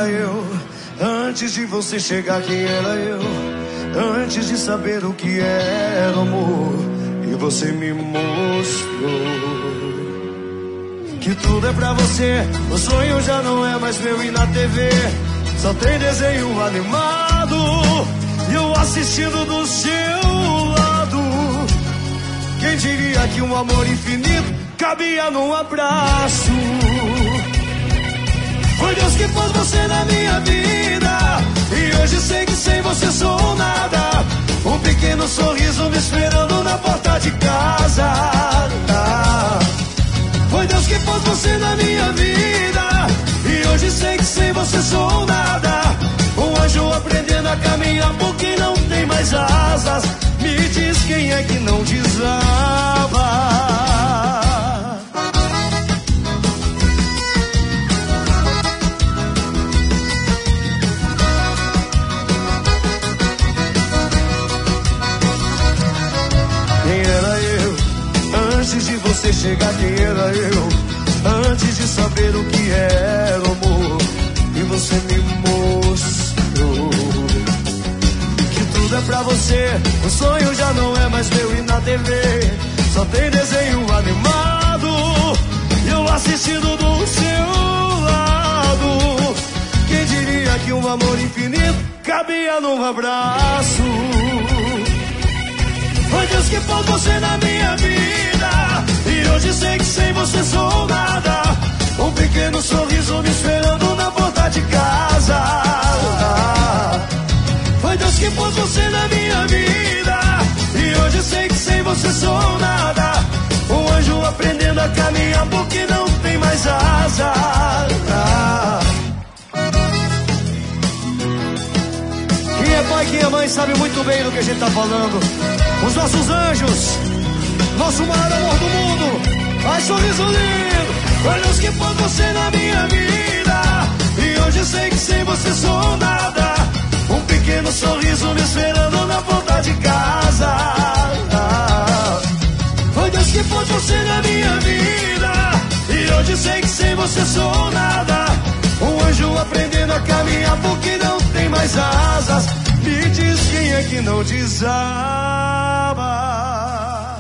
era eu? Antes de você chegar, quem era eu? Antes de saber o que era amor, e você me mostrou que tudo é pra você. O sonho já não é mais meu, e na TV só tem desenho animado, e eu assistindo do seu lado. Quem diria que um amor infinito cabia num abraço? Foi Deus que pôs você na minha vida, e hoje sei que sem você sou nada. Um pequeno sorriso me esperando na porta de casa. Foi Deus que pôs você na minha vida, e hoje sei que sem você sou nada. Um anjo aprendendo a caminhar porque não tem mais asas. Me diz quem é que não desaba. Antes de você chegar, quem era eu? Antes de saber o que era amor, e você me mostrou que tudo é pra você. O sonho já não é mais meu, e na TV só tem desenho animado, e eu assistindo do seu lado. Quem diria que um amor infinito cabia num abraço? Foi Deus que pôs você na minha vida, e hoje sei que sem você sou nada. Um pequeno sorriso me esperando na porta de casa. Foi Deus que pôs você na minha vida, e hoje sei que sem você sou nada. Um anjo aprendendo a caminhar porque não tem mais asas. Quem é pai, quem é mãe sabe muito bem do que a gente tá falando. Os nossos anjos, nosso maior amor do mundo. Ai, sorriso lindo. Foi Deus que pôs você na minha vida, e hoje sei que sem você sou nada. Um pequeno sorriso me esperando na porta de casa. Foi Deus que pôs você na minha vida, e hoje sei que sem você sou nada. Um anjo aprendendo a caminhar porque não tem mais asas. Me diz quem é que não desaba.